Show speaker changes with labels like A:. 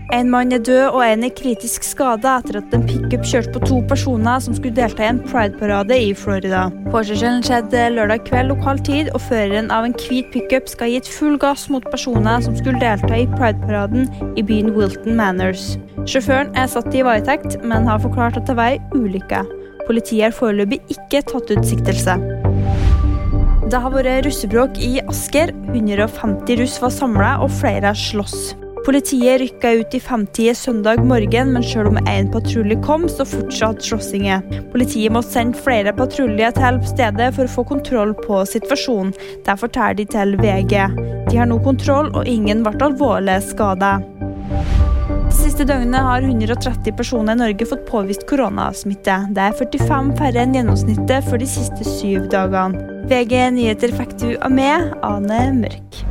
A: En mann død og en kritisk skadet etter at en pick-up kjørte på 2 personer som skulle delta i en Pride-parade i Florida. Påkjørselen skjedde lørdag kveld lokal tid, og føreren av en hvit pick-up skal ha gitt full gass mot personer som skulle delta i Pride-paraden i byen Wilton Manors. Sjåføren satt i varetekt, men har forklart at det var en ulykke. Politiet har foreløpig ikke tatt ut siktelse. Det har vært russebråk i Asker. 150 russ var samlet, og flere slåss. Politiet rykket ut i 5-tiden søndag morgen, men selv om en patrulje kom, så fortsatt slåssingen. Politiet måtte sende flere patruljer til stedet for å få kontroll på situasjonen. Det forteller de til VG. De har nå kontroll, og ingen ble alvorlig skadet. Siste døgnet har 130 personer i Norge fått påvist koronasmitte. Det 45 færre enn gjennomsnittet for de siste 7 dagene. VG Nyheter fikk du av meg, Ane Mørk.